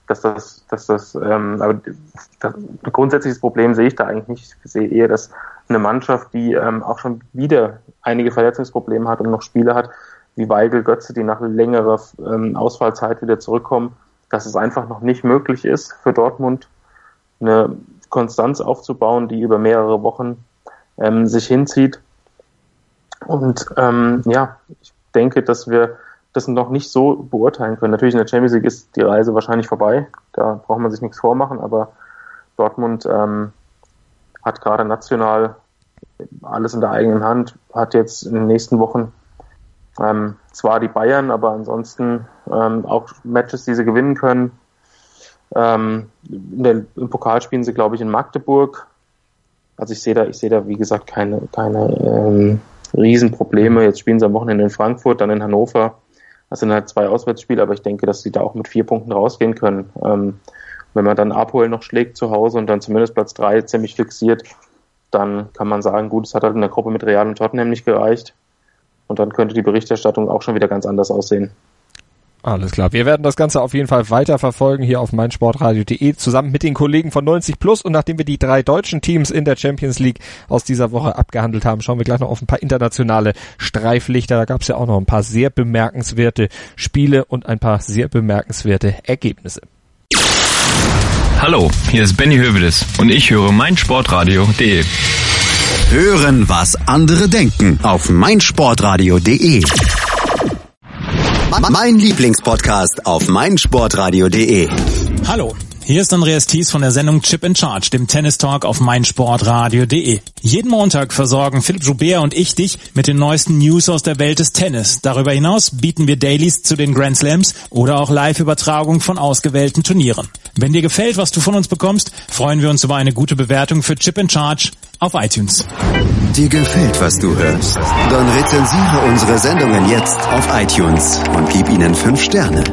Aber ein grundsätzliches Problem sehe ich da eigentlich nicht. Ich sehe eher, dass eine Mannschaft, die auch schon wieder einige Verletzungsprobleme hat und noch Spiele hat, wie Weigl, Götze, die nach längerer Ausfallzeit wieder zurückkommen, dass es einfach noch nicht möglich ist für Dortmund, eine Konstanz aufzubauen, die über mehrere Wochen sich hinzieht. Und ich denke, dass wir das noch nicht so beurteilen können. Natürlich in der Champions League ist die Reise wahrscheinlich vorbei, da braucht man sich nichts vormachen, aber Dortmund hat gerade national alles in der eigenen Hand, hat jetzt in den nächsten Wochen zwar die Bayern, aber ansonsten auch Matches, die sie gewinnen können. Im Pokal spielen sie, glaube ich, in Magdeburg. Also ich sehe da wie gesagt keine Riesenprobleme. Jetzt spielen sie am Wochenende in Frankfurt, dann in Hannover. Das sind halt 2 Auswärtsspiele, aber ich denke, dass sie da auch mit 4 Punkten rausgehen können. Wenn man dann Apoel noch schlägt zu Hause und dann zumindest Platz 3 ziemlich fixiert, dann kann man sagen, gut, es hat halt in der Gruppe mit Real und Tottenham nicht gereicht. Und dann könnte die Berichterstattung auch schon wieder ganz anders aussehen. Alles klar. Wir werden das Ganze auf jeden Fall weiter verfolgen hier auf meinsportradio.de zusammen mit den Kollegen von 90+. Und nachdem wir die 3 deutschen Teams in der Champions League aus dieser Woche abgehandelt haben, schauen wir gleich noch auf ein paar internationale Streiflichter. Da gab es ja auch noch ein paar sehr bemerkenswerte Spiele und ein paar sehr bemerkenswerte Ergebnisse. Hallo, hier ist Benny Hövedes und ich höre meinsportradio.de. Hören, was andere denken auf meinsportradio.de. Mein Lieblingspodcast auf meinsportradio.de. Hallo, hier ist Andreas Thies von der Sendung Chip in Charge, dem Tennis-Talk auf meinsportradio.de. Jeden Montag versorgen Philipp Joubert und ich dich mit den neuesten News aus der Welt des Tennis. Darüber hinaus bieten wir Dailies zu den Grand Slams oder auch Live-Übertragung von ausgewählten Turnieren. Wenn dir gefällt, was du von uns bekommst, freuen wir uns über eine gute Bewertung für Chip in Charge auf iTunes. Dir gefällt, was du hörst? Dann rezensiere unsere Sendungen jetzt auf iTunes und gib ihnen 5 Sterne.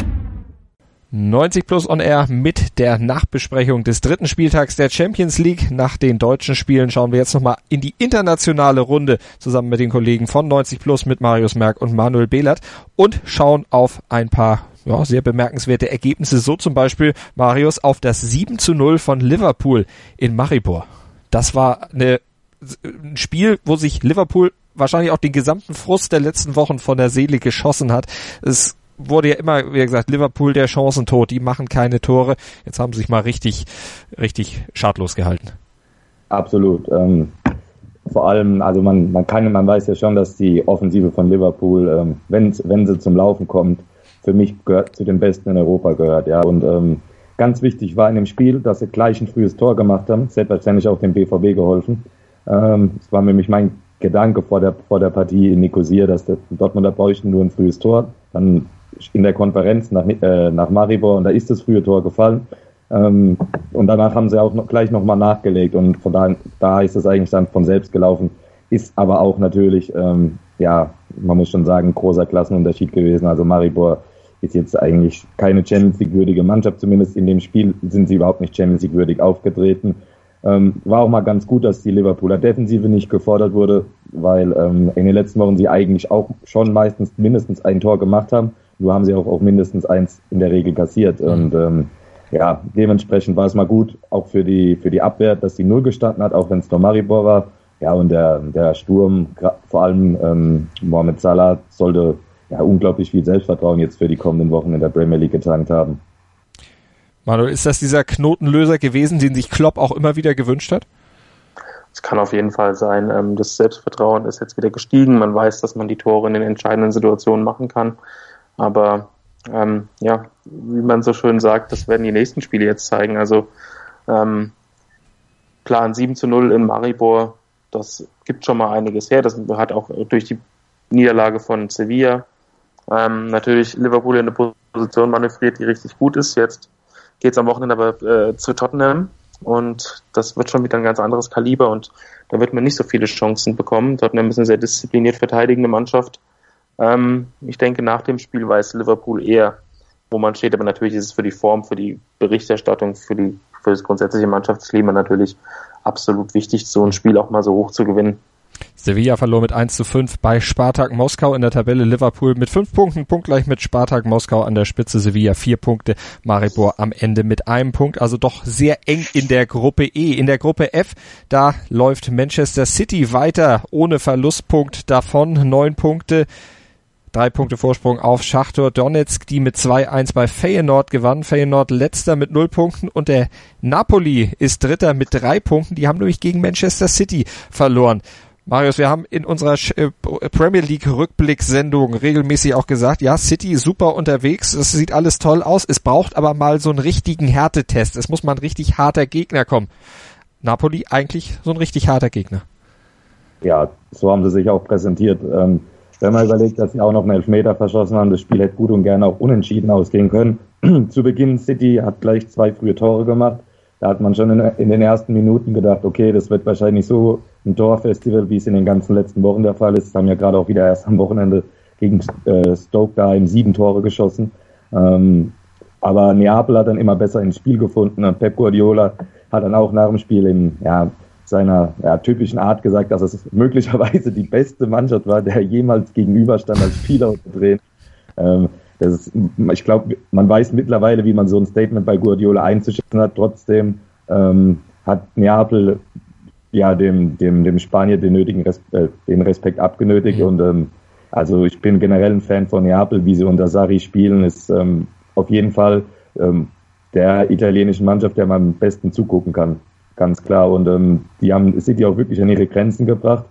90+ on Air mit der Nachbesprechung des 3. Spieltags der Champions League. Nach den deutschen Spielen schauen wir jetzt nochmal in die internationale Runde zusammen mit den Kollegen von 90+ mit Marius Merck und Manuel Behlert und schauen auf ein paar sehr bemerkenswerte Ergebnisse. So zum Beispiel, Marius, auf das 7:0 von Liverpool in Maribor. Das war ein Spiel, wo sich Liverpool wahrscheinlich auch den gesamten Frust der letzten Wochen von der Seele geschossen hat. Es wurde ja immer, wie gesagt, Liverpool der Chancentod, die machen keine Tore. Jetzt haben sie sich mal richtig schadlos gehalten. Absolut. Vor allem, also man weiß ja schon, dass die Offensive von Liverpool, wenn sie zum Laufen kommt, für mich zu den Besten in Europa gehört. Ja. Und ganz wichtig war in dem Spiel, dass sie gleich ein frühes Tor gemacht haben. Selbstverständlich auch dem BVB geholfen. Es war nämlich mein Gedanke vor der Partie in Nicosia, dass der Dortmunder bräuchten nur ein frühes Tor. Dann in der Konferenz nach Maribor und da ist das frühe Tor gefallen. Und danach haben sie auch gleich nochmal nachgelegt und von da ist es eigentlich dann von selbst gelaufen. Ist aber auch natürlich, man muss schon sagen, ein großer Klassenunterschied gewesen. Also Maribor ist jetzt eigentlich keine Champions League würdige Mannschaft, zumindest in dem Spiel sind sie überhaupt nicht Champions League würdig aufgetreten. War auch mal ganz gut, dass die Liverpooler Defensive nicht gefordert wurde, weil in den letzten Wochen sie eigentlich auch schon meistens mindestens ein Tor gemacht haben. Nur haben sie auch mindestens eins in der Regel kassiert. Und dementsprechend war es mal gut, auch für die Abwehr, dass die 0 gestanden hat, auch wenn es nur Maribor war. Ja, und der Sturm, vor allem Mohamed Salah, sollte unglaublich viel Selbstvertrauen jetzt für die kommenden Wochen in der Premier League getankt haben. Manuel, ist das dieser Knotenlöser gewesen, den sich Klopp auch immer wieder gewünscht hat? Es kann auf jeden Fall sein. Das Selbstvertrauen ist jetzt wieder gestiegen. Man weiß, dass man die Tore in den entscheidenden Situationen machen kann. Aber wie man so schön sagt, das werden die nächsten Spiele jetzt zeigen. Also Plan 7:0 in Maribor, das gibt schon mal einiges her. Das hat auch durch die Niederlage von Sevilla natürlich Liverpool in eine Position manövriert, die richtig gut ist. Jetzt geht es am Wochenende aber zu Tottenham und das wird schon wieder ein ganz anderes Kaliber und da wird man nicht so viele Chancen bekommen. Tottenham ist eine sehr diszipliniert verteidigende Mannschaft. Ich denke, nach dem Spiel weiß Liverpool eher, wo man steht, aber natürlich ist es für die Form, für die Berichterstattung, für das grundsätzliche Mannschaftsklima natürlich absolut wichtig, so ein Spiel auch mal so hoch zu gewinnen. Sevilla verlor mit 1:5 bei Spartak Moskau in der Tabelle. Liverpool mit 5 Punkten, punktgleich mit Spartak Moskau an der Spitze. Sevilla 4 Punkte, Maribor am Ende mit 1 Punkt. Also doch sehr eng in der Gruppe E. In der Gruppe F, da läuft Manchester City weiter ohne Verlustpunkt davon. 9 Punkte. 3 Punkte Vorsprung auf Schachtor Donetsk, die mit 2:1 bei Feyenoord gewann. Feyenoord letzter mit 0 Punkten und der Napoli ist dritter mit 3 Punkten. Die haben nämlich gegen Manchester City verloren. Marius, wir haben in unserer Premier League Rückblick-Sendung regelmäßig auch gesagt, ja, City super unterwegs, das sieht alles toll aus, es braucht aber mal so einen richtigen Härtetest. Es muss mal ein richtig harter Gegner kommen. Napoli eigentlich so ein richtig harter Gegner. Ja, so haben sie sich auch präsentiert. Wenn man überlegt, dass sie auch noch einen Elfmeter verschossen haben, das Spiel hätte gut und gerne auch unentschieden ausgehen können. Zu Beginn, City hat gleich 2 frühe Tore gemacht. Da hat man schon in den ersten Minuten gedacht, okay, das wird wahrscheinlich so ein Torfestival, wie es in den ganzen letzten Wochen der Fall ist. Haben ja gerade auch wieder erst am Wochenende gegen Stoke daheim 7 Tore geschossen. Aber Neapel hat dann immer besser ins Spiel gefunden. Und Pep Guardiola hat dann auch nach dem Spiel in seiner typischen Art gesagt, dass es möglicherweise die beste Mannschaft war, der jemals gegenüberstand als Spieler zu drehen. ich glaube, man weiß mittlerweile, wie man so ein Statement bei Guardiola einzuschätzen hat. Trotzdem hat Neapel ja dem Spanier den nötigen den Respekt abgenötigt. Und also ich bin generell ein Fan von Neapel, wie sie unter Sarri spielen, ist auf jeden Fall der italienischen Mannschaft, der man am besten zugucken kann, ganz klar. Und die haben City auch wirklich an ihre Grenzen gebracht.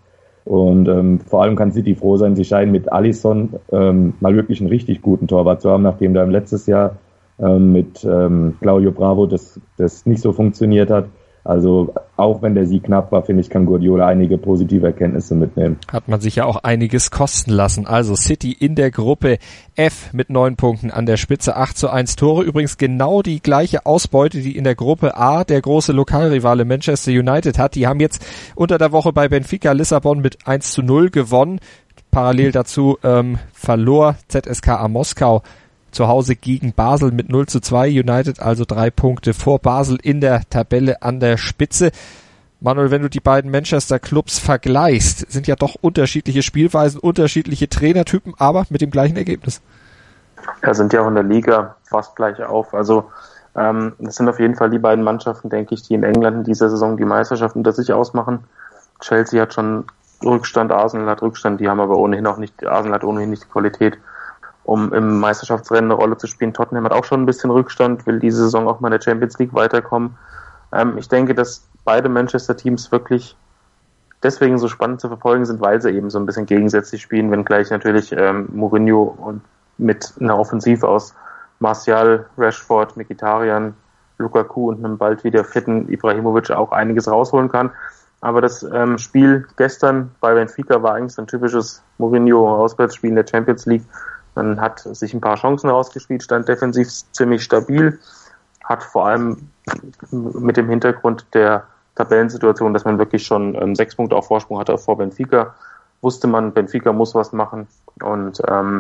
Und vor allem kann City froh sein, sie scheinen mit Alisson mal wirklich einen richtig guten Torwart zu haben, nachdem da im letztes Jahr mit Claudio Bravo das nicht so funktioniert hat. Also auch wenn der Sieg knapp war, finde ich, kann Guardiola einige positive Erkenntnisse mitnehmen. Hat man sich ja auch einiges kosten lassen. Also City in der Gruppe F mit 9 Punkten an der Spitze, 8:1 Tore. Übrigens genau die gleiche Ausbeute, die in der Gruppe A der große Lokalrivale Manchester United hat. Die haben jetzt unter der Woche bei Benfica Lissabon mit 1:0 gewonnen. Parallel dazu verlor ZSKA Moskau zu Hause gegen Basel mit 0:2. United also 3 Punkte vor Basel in der Tabelle an der Spitze. Manuel, wenn du die beiden Manchester-Clubs vergleichst, sind ja doch unterschiedliche Spielweisen, unterschiedliche Trainertypen, aber mit dem gleichen Ergebnis. Ja, sind ja auch in der Liga fast gleich auf. Also das sind auf jeden Fall die beiden Mannschaften, denke ich, die in England in dieser Saison die Meisterschaft unter sich ausmachen. Chelsea hat schon Rückstand, Arsenal hat Rückstand, die haben aber Arsenal hat ohnehin nicht die Qualität, um im Meisterschaftsrennen eine Rolle zu spielen. Tottenham hat auch schon ein bisschen Rückstand, will diese Saison auch mal in der Champions League weiterkommen. Ich denke, dass beide Manchester-Teams wirklich deswegen so spannend zu verfolgen sind, weil sie eben so ein bisschen gegensätzlich spielen, wenngleich natürlich Mourinho und mit einer Offensive aus Martial, Rashford, Mkhitaryan, Lukaku und einem bald wieder fitten Ibrahimovic auch einiges rausholen kann. Aber das Spiel gestern bei Benfica war eigentlich so ein typisches Mourinho-Auswärtsspiel in der Champions League. Man hat sich ein paar Chancen rausgespielt, stand defensiv ziemlich stabil, hat vor allem mit dem Hintergrund der Tabellensituation, dass man wirklich schon 6 Punkte auf Vorsprung hatte vor Benfica, wusste man, Benfica muss was machen. Und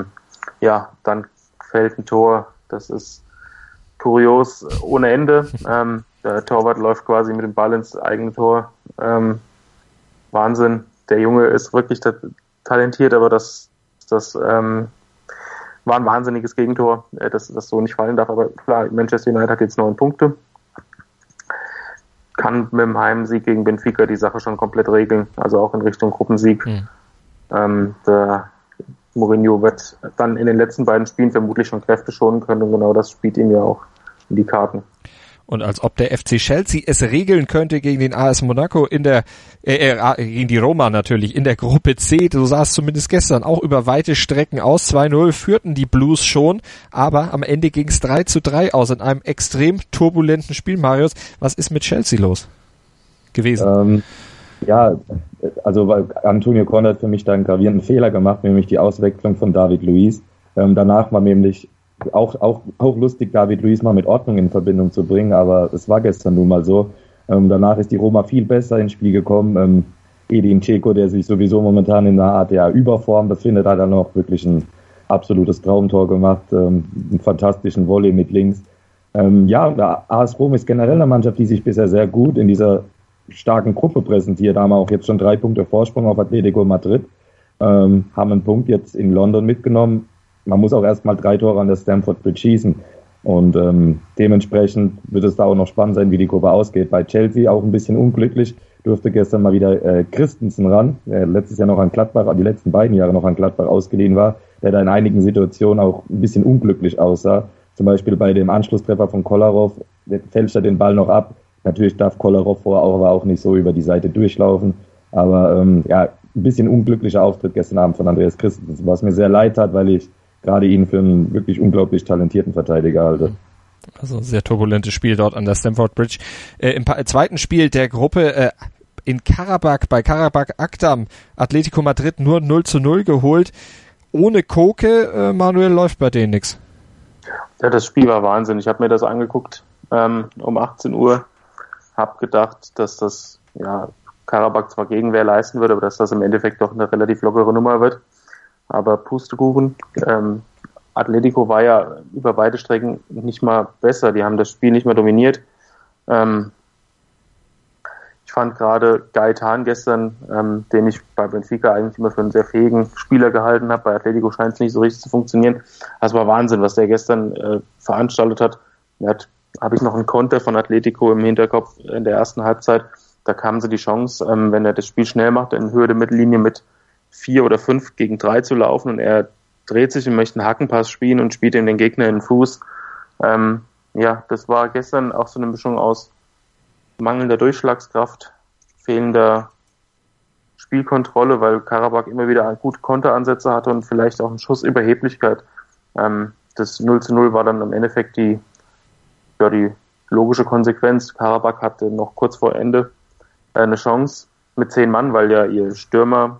dann fällt ein Tor, das ist kurios ohne Ende. Der Torwart läuft quasi mit dem Ball ins eigene Tor. Wahnsinn. Der Junge ist wirklich talentiert, aber das war ein wahnsinniges Gegentor, dass das so nicht fallen darf. Aber klar, Manchester United hat jetzt 9 Punkte. Kann mit dem Heimsieg gegen Benfica die Sache schon komplett regeln. Also auch in Richtung Gruppensieg. Der Mourinho wird dann in den letzten beiden Spielen vermutlich schon Kräfte schonen können. Und genau das spielt ihm ja auch in die Karten. Und als ob der FC Chelsea es regeln könnte gegen den AS Monaco gegen die Roma natürlich in der Gruppe C. So sah es zumindest gestern auch über weite Strecken aus. 2:0 führten die Blues schon, aber am Ende ging es 3:3 aus in einem extrem turbulenten Spiel. Marius, was ist mit Chelsea los gewesen? Also Antonio Conte hat für mich da einen gravierenden Fehler gemacht, nämlich die Auswechslung von David Luiz. Danach war nämlich auch lustig, David Luiz mal mit Ordnung in Verbindung zu bringen, aber es war gestern nun mal so. Danach ist die Roma viel besser ins Spiel gekommen. Edin Dzeko, der sich sowieso momentan in einer Art der Überform befindet, hat dann noch wirklich ein absolutes Traumtor gemacht, einen fantastischen Volley mit links. Der AS Rom ist generell eine Mannschaft, die sich bisher sehr gut in dieser starken Gruppe präsentiert, haben auch jetzt schon 3 Punkte Vorsprung auf Atletico Madrid, haben einen Punkt jetzt in London mitgenommen. Man muss auch erstmal 3 Tore an der Stamford Bridge schießen und dementsprechend wird es da auch noch spannend sein, wie die Gruppe ausgeht. Bei Chelsea auch ein bisschen unglücklich, durfte gestern mal wieder Christensen ran, der letztes Jahr noch an Gladbach, die letzten beiden Jahre noch an Gladbach ausgeliehen war, der da in einigen Situationen auch ein bisschen unglücklich aussah. Zum Beispiel bei dem Anschlusstreffer von Kolarov, der fälscht er den Ball noch ab. Natürlich darf Kolarov aber auch nicht so über die Seite durchlaufen, aber ein bisschen unglücklicher Auftritt gestern Abend von Andreas Christensen, was mir sehr leid hat, weil ich gerade ihn für einen wirklich unglaublich talentierten Verteidiger halte. Also sehr turbulentes Spiel dort an der Stamford Bridge. Im zweiten Spiel der Gruppe in Karabakh, bei Karabakh Akdam, Atletico Madrid nur 0:0 geholt. Ohne Koke, Manuel, läuft bei denen nichts. Ja, das Spiel war Wahnsinn. Ich habe mir das angeguckt um 18 Uhr. Habe gedacht, dass das Karabakh zwar Gegenwehr leisten wird, aber dass das im Endeffekt doch eine relativ lockere Nummer wird. Aber Pustekuchen, Atletico war ja über weite Strecken nicht mal besser. Die haben das Spiel nicht mehr dominiert. Ich Ich fand gerade Gaetan gestern, den ich bei Benfica eigentlich immer für einen sehr fähigen Spieler gehalten habe. Bei Atletico scheint es nicht so richtig zu funktionieren. Das war Wahnsinn, was der gestern veranstaltet hat. Habe ich noch einen Konter von Atletico im Hinterkopf in der ersten Halbzeit. Da kamen sie die Chance, wenn er das Spiel schnell macht, in Höhe der Mittellinie mit 4 oder 5 gegen 3 zu laufen, und er dreht sich und möchte einen Hackenpass spielen und spielt ihm den Gegner in den Fuß. Das war gestern auch so eine Mischung aus mangelnder Durchschlagskraft, fehlender Spielkontrolle, weil Karabakh immer wieder gute Konteransätze hatte und vielleicht auch ein Schuss Überheblichkeit. Das 0:0 war dann im Endeffekt die logische Konsequenz. Karabakh hatte noch kurz vor Ende eine Chance mit 10 Mann, weil ja ihr Stürmer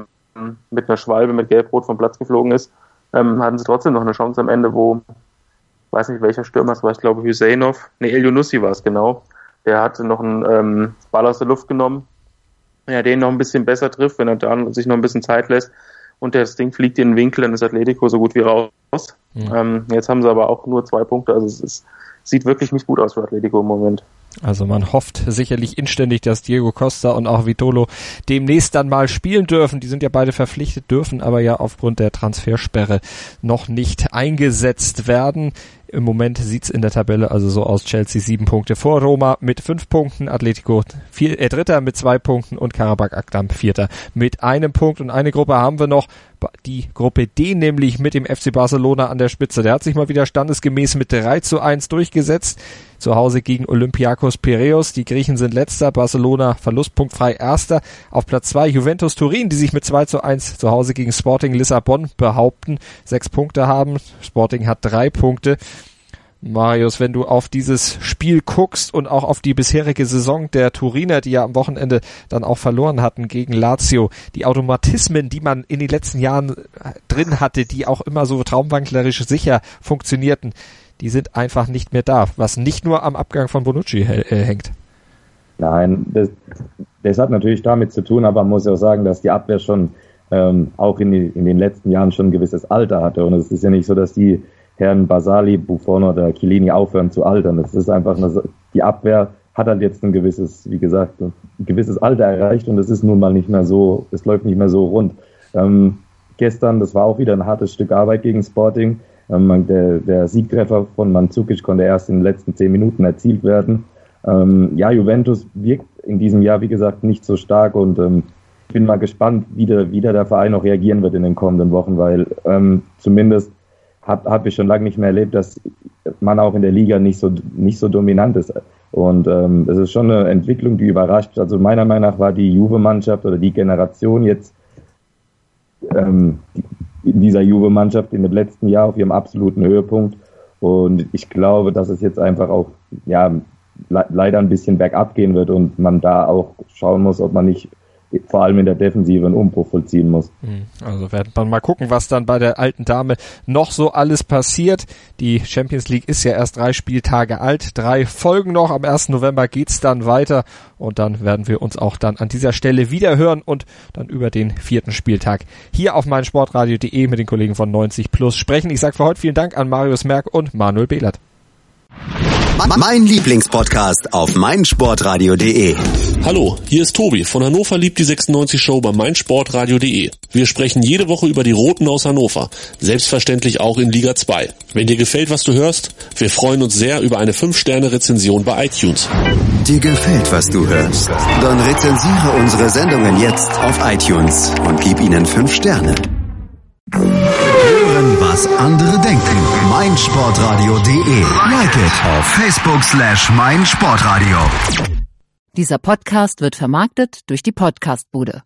mit einer Schwalbe mit Gelb-Rot vom Platz geflogen ist. Hatten sie trotzdem noch eine Chance am Ende, wo, ich weiß nicht welcher Stürmer es war, ich glaube El-Younussi war es genau. Der hatte noch einen Ball aus der Luft genommen. Wenn er den noch ein bisschen besser trifft, wenn er da sich noch ein bisschen Zeit lässt und das Ding fliegt in den Winkel, dann ist Atletico so gut wie raus. Mhm. Jetzt haben sie aber auch nur 2 Punkte, also sieht wirklich nicht gut aus für Atletico im Moment. Also man hofft sicherlich inständig, dass Diego Costa und auch Vitolo demnächst dann mal spielen dürfen. Die sind ja beide verpflichtet, dürfen aber ja aufgrund der Transfersperre noch nicht eingesetzt werden. Im Moment sieht's in der Tabelle also so aus: Chelsea 7 Punkte vor Roma mit 5 Punkten, Atletico Dritter mit 2 Punkten und Karabakh Akdam Vierter mit 1 Punkt. Und eine Gruppe haben wir noch, die Gruppe D, nämlich mit dem FC Barcelona an der Spitze. Der hat sich mal wieder standesgemäß mit 3:1 durchgesetzt. Zu Hause gegen Olympiakos Piräus. Die Griechen sind Letzter, Barcelona verlustpunktfrei Erster. Auf Platz 2 Juventus Turin, die sich mit 2:1 zu Hause gegen Sporting Lissabon behaupten, 6 Punkte haben. Sporting hat 3 Punkte. Marius, wenn du auf dieses Spiel guckst und auch auf die bisherige Saison der Turiner, die ja am Wochenende dann auch verloren hatten gegen Lazio, die Automatismen, die man in den letzten Jahren drin hatte, die auch immer so traumwandlerisch sicher funktionierten, die sind einfach nicht mehr da, was nicht nur am Abgang von Bonucci hängt. Nein, das hat natürlich damit zu tun, aber man muss ja auch sagen, dass die Abwehr schon auch in den letzten Jahren schon ein gewisses Alter hatte, und es ist ja nicht so, dass die Herren Basali, Buffon oder Chiellini aufhören zu altern. Das ist einfach die Abwehr hat halt jetzt ein gewisses Alter erreicht, und es ist nun mal nicht mehr so, es läuft nicht mehr so rund. Gestern, das war auch wieder ein hartes Stück Arbeit gegen Sporting. Der Siegtreffer von Mandzukic konnte erst in den letzten 10 Minuten erzielt werden. Juventus wirkt in diesem Jahr, wie gesagt, nicht so stark, und ich bin mal gespannt, wie der Verein noch reagieren wird in den kommenden Wochen, weil zumindest habe ich schon lange nicht mehr erlebt, dass man auch in der Liga nicht so dominant ist. Und es ist schon eine Entwicklung, die überrascht. Also meiner Meinung nach war die Juve-Mannschaft oder die Generation jetzt in dieser Juve-Mannschaft in dem letzten Jahr auf ihrem absoluten Höhepunkt. Und ich glaube, dass es jetzt einfach auch leider ein bisschen bergab gehen wird und man da auch schauen muss, ob man nicht vor allem in der Defensive einen Umbruch vollziehen muss. Also werden wir mal gucken, was dann bei der alten Dame noch so alles passiert. Die Champions League ist ja erst 3 Spieltage alt, 3 Folgen noch. Am 1. November geht's dann weiter, und dann werden wir uns auch dann an dieser Stelle wieder hören und dann über den 4. Spieltag hier auf meinsportradio.de mit den Kollegen von 90+ sprechen. Ich sage für heute vielen Dank an Marius Merck und Manuel Behlert. Mein Lieblingspodcast auf meinsportradio.de. Hallo, hier ist Tobi von Hannover liebt die 96 Show bei meinsportradio.de. Wir sprechen jede Woche über die Roten aus Hannover, selbstverständlich auch in Liga 2. Wenn dir gefällt, was du hörst, wir freuen uns sehr über eine 5-Sterne-Rezension bei iTunes. Dir gefällt, was du hörst? Dann rezensiere unsere Sendungen jetzt auf iTunes und gib ihnen 5 Sterne. Hören, was andere denken. meinsportradio.de. Like it auf Facebook/meinsportradio. Dieser Podcast wird vermarktet durch die Podcastbude.